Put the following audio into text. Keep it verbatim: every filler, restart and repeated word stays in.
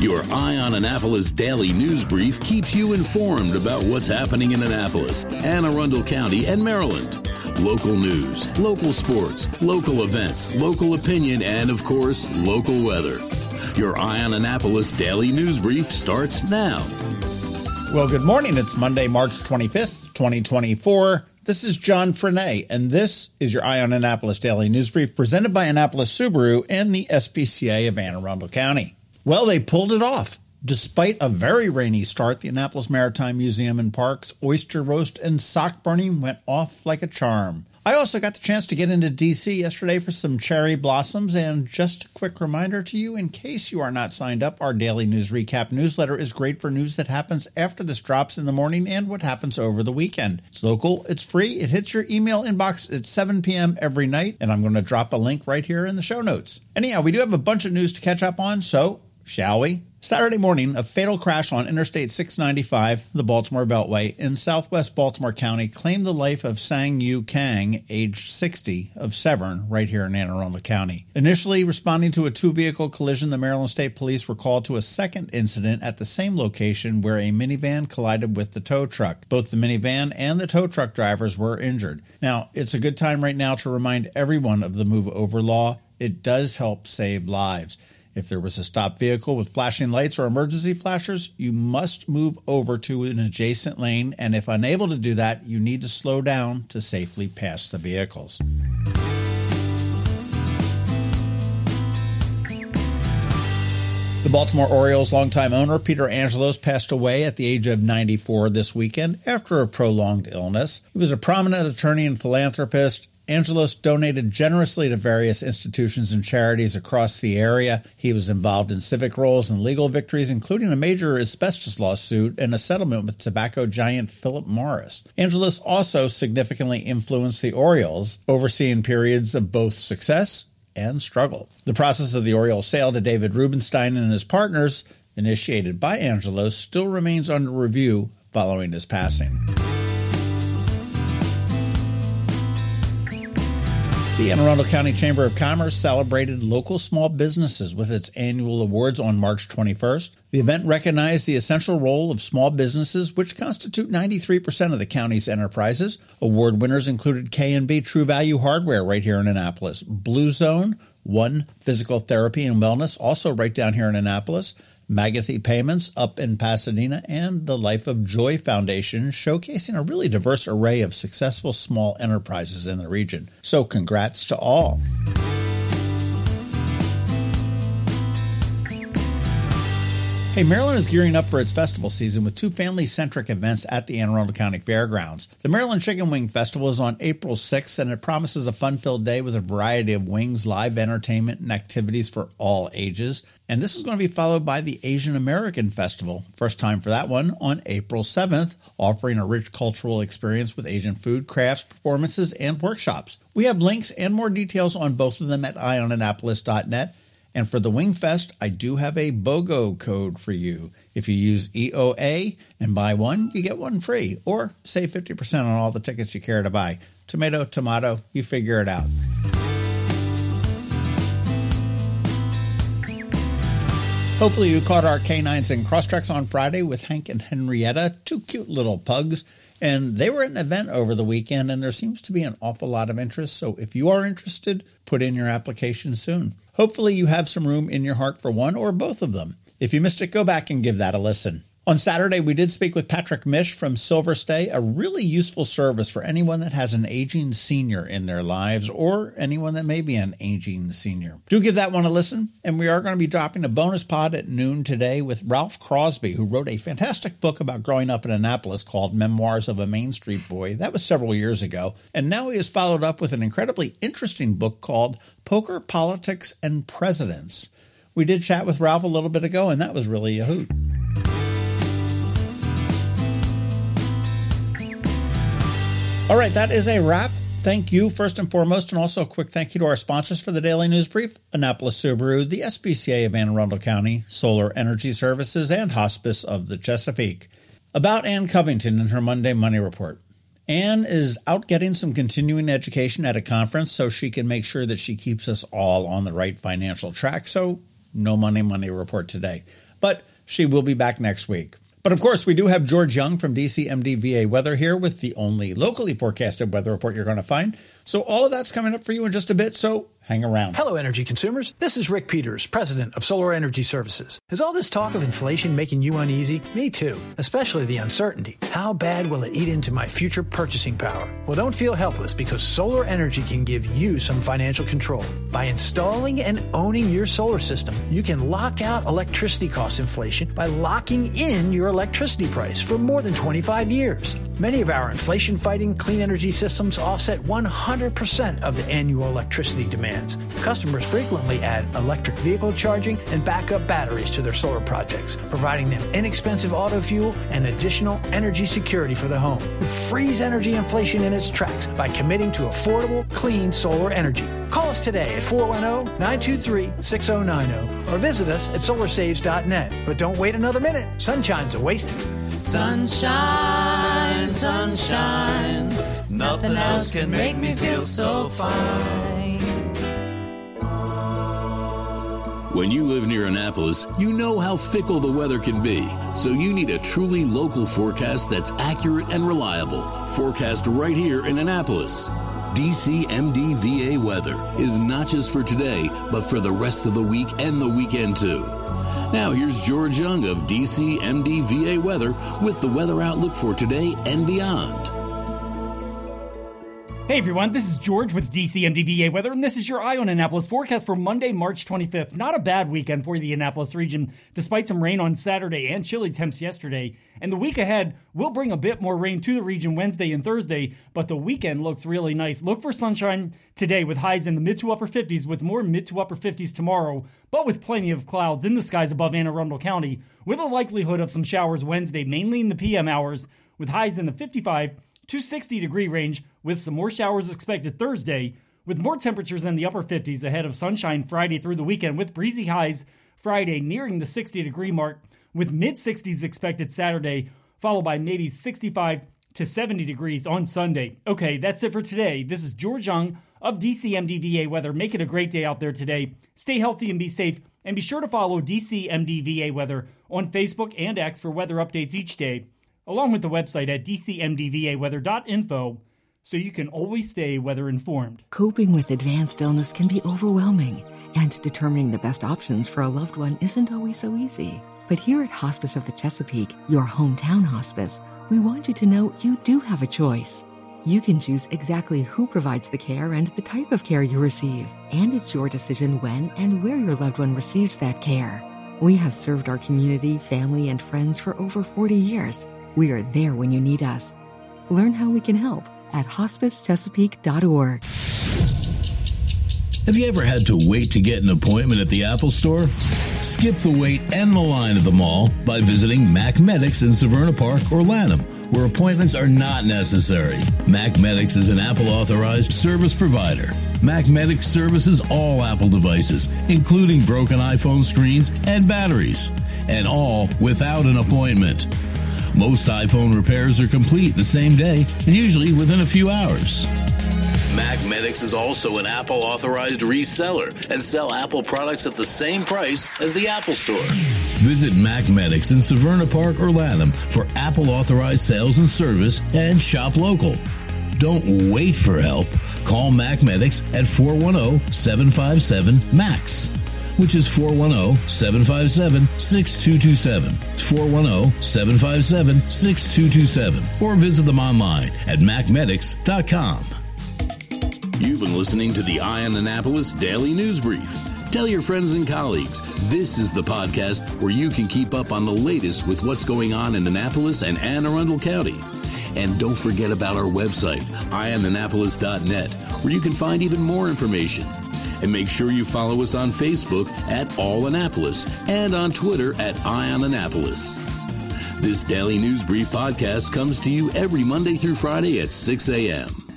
Your Eye on Annapolis daily news brief keeps you informed about what's happening in Annapolis, Anne Arundel County, and Maryland. Local news, local sports, local events, local opinion, and, of course, local weather. Your Eye on Annapolis daily news brief starts now. Well, good morning. It's Monday, March twenty-fifth, twenty twenty-four. This is John Frenaye, and this is your Eye on Annapolis daily news brief presented by Annapolis Subaru and the S P C A of Anne Arundel County. Well, they pulled it off. Despite a very rainy start, the Annapolis Maritime Museum and Parks oyster roast and sock burning went off like a charm. I also got the chance to get into D C yesterday for some cherry blossoms, and just a quick reminder to you, in case you are not signed up, our daily news recap newsletter is great for news that happens after this drops in the morning and what happens over the weekend. It's local, it's free, it hits your email inbox at seven p.m. every night, and I'm going to drop a link right here in the show notes. Anyhow, we do have a bunch of news to catch up on, so shall we? Saturday morning, a fatal crash on Interstate six ninety-five, the Baltimore Beltway, in southwest Baltimore County claimed the life of Sang Yu Kang, age sixty, of Severn, right here in Anne Arundel County. Initially responding to a two-vehicle collision, the Maryland State Police were called to a second incident at the same location where a minivan collided with the tow truck. Both the minivan and the tow truck drivers were injured. Now, it's a good time right now to remind everyone of the move over law. It does help save lives. If there was a stopped vehicle with flashing lights or emergency flashers, you must move over to an adjacent lane, and if unable to do that, you need to slow down to safely pass the vehicles. The Baltimore Orioles longtime owner, Peter Angelos, passed away at the age of ninety-four this weekend after a prolonged illness. He was a prominent attorney and philanthropist. Angelos donated generously to various institutions and charities across the area. He was involved in civic roles and legal victories, including a major asbestos lawsuit and a settlement with tobacco giant Philip Morris. Angelos also significantly influenced the Orioles, overseeing periods of both success and struggle. The process of the Orioles sale to David Rubenstein and his partners, initiated by Angelos, still remains under review following his passing. The Anne Arundel County Chamber of Commerce celebrated local small businesses with its annual awards on March twenty-first. The event recognized the essential role of small businesses, which constitute ninety-three percent of the county's enterprises. Award winners included K and B True Value Hardware right here in Annapolis, Blue Zone, One Physical Therapy and Wellness, also right down here in Annapolis, Magathy Payments up in Pasadena, and the Life of Joy Foundation, showcasing a really diverse array of successful small enterprises in the region. So congrats to all. Hey, Maryland is gearing up for its festival season with two family-centric events at the Anne Arundel County Fairgrounds. The Maryland Chicken Wing Festival is on April sixth, and it promises a fun-filled day with a variety of wings, live entertainment, and activities for all ages. And this is going to be followed by the Asian American Festival, first time for that one, on April seventh, offering a rich cultural experience with Asian food, crafts, performances, and workshops. We have links and more details on both of them at eye on annapolis dot net. And for the Wing Fest, I do have a BOGO code for you. If you use E O A and buy one, you get one free, or save fifty percent on all the tickets you care to buy. Tomato, tomato, you figure it out. Hopefully you caught our canines in Crosstreks on Friday with Hank and Henrietta, two cute little pugs. And they were at an event over the weekend, and there seems to be an awful lot of interest. So if you are interested, put in your application soon. Hopefully you have some room in your heart for one or both of them. If you missed it, go back and give that a listen. On Saturday, we did speak with Patrick Mish from Silverstay, a really useful service for anyone that has an aging senior in their lives or anyone that may be an aging senior. Do give that one a listen, and we are going to be dropping a bonus pod at noon today with Ralph Crosby, who wrote a fantastic book about growing up in Annapolis called Memoirs of a Main Street Boy. That was several years ago, and now he has followed up with an incredibly interesting book called Poker, Politics, and Presidents. We did chat with Ralph a little bit ago, and that was really a hoot. All right, that is a wrap. Thank you, first and foremost, and also a quick thank you to our sponsors for the Daily News Brief, Annapolis Subaru, the S P C A of Anne Arundel County, Solar Energy Services, and Hospice of the Chesapeake. About Ann Covington and her Monday Money Report. Ann is out getting some continuing education at a conference so she can make sure that she keeps us all on the right financial track, so no Money Money Report today. but she will be back next week. But of course, we do have George Young from D C M D V A Weather here with the only locally forecasted weather report you're going to find. So all of that's coming up for you in just a bit, so hang around. Hello, energy consumers. This is Rick Peters, president of Solar Energy Services. Is all this talk of inflation making you uneasy? Me too, especially the uncertainty. How bad will it eat into my future purchasing power? Well, don't feel helpless because solar energy can give you some financial control. By installing and owning your solar system, you can lock out electricity cost inflation by locking in your electricity price for more than twenty-five years. Many of our inflation-fighting clean energy systems offset one hundred percent of the annual electricity demands. Customers frequently add electric vehicle charging and backup batteries to their solar projects, providing them inexpensive auto fuel and additional energy security for the home. Freeze energy inflation in its tracks by committing to affordable, clean solar energy. Call us today at four one zero, nine two three, six zero nine zero or visit us at solar saves dot net. But don't wait another minute. Sunshine's a wasted. Sunshine, sunshine, nothing else can make me feel so fine. When you live near Annapolis, you know how fickle the weather can be. So you need a truly local forecast that's accurate and reliable. Forecast right here in Annapolis. D C M D V A weather is not just for today, but for the rest of the week and the weekend too. Now here's George Young of D C M D V A Weather with the weather outlook for today and beyond. Hey everyone, this is George with D C M D V A Weather, and this is your Eye on Annapolis forecast for Monday, March twenty-fifth. Not a bad weekend for the Annapolis region, despite some rain on Saturday and chilly temps yesterday. And the week ahead will bring a bit more rain to the region Wednesday and Thursday, but the weekend looks really nice. Look for sunshine today with highs in the mid to upper fifties, with more mid to upper fifties tomorrow, but with plenty of clouds in the skies above Anne Arundel County, with a likelihood of some showers Wednesday, mainly in the P M hours, with highs in the fifty-five to sixty degree range, with some more showers expected Thursday, with more temperatures in the upper fifties ahead of sunshine Friday through the weekend, with breezy highs Friday nearing the sixty degree mark, with mid sixties expected Saturday, followed by maybe sixty-five to seventy degrees on Sunday. Okay, that's it for today. This is George Young of D C M D V A Weather. Make it a great day out there today. Stay healthy and be safe, and be sure to follow D C M D V A Weather on Facebook and X for weather updates each day, along with the website at d c m d v a weather dot info, so you can always stay weather informed. Coping with advanced illness can be overwhelming, and determining the best options for a loved one isn't always so easy. But here at Hospice of the Chesapeake, your hometown hospice, we want you to know you do have a choice. You can choose exactly who provides the care and the type of care you receive, and it's your decision when and where your loved one receives that care. We have served our community, family, and friends for over forty years. We are there when you need us. Learn how we can help at hospice chesapeake dot org. Have you ever had to wait to get an appointment at the Apple Store? Skip the wait and the line at the mall by visiting MacMedics in Severna Park or Lanham, where appointments are not necessary. MacMedics is an Apple-authorized service provider. MacMedics services all Apple devices, including broken iPhone screens and batteries, and all without an appointment. Most iPhone repairs are complete the same day and usually within a few hours. MacMedics is also an Apple-authorized reseller and sell Apple products at the same price as the Apple Store. Visit MacMedics in Severna Park or Lanham for Apple-authorized sales and service and shop local. Don't wait for help. Call MacMedics at four one zero, seven five seven, M A X, which is four one zero, seven five seven, six two two seven. It's four one zero, seven five seven, six two two seven. Or visit them online at mac medics dot com. You've been listening to the Eye on Annapolis Daily News Brief. Tell your friends and colleagues, this is the podcast where you can keep up on the latest with what's going on in Annapolis and Anne Arundel County. And don't forget about our website, eye on annapolis dot net, where you can find even more information. And make sure you follow us on Facebook at All Annapolis and on Twitter at Eye on Annapolis. This Daily News Brief podcast comes to you every Monday through Friday at six a.m.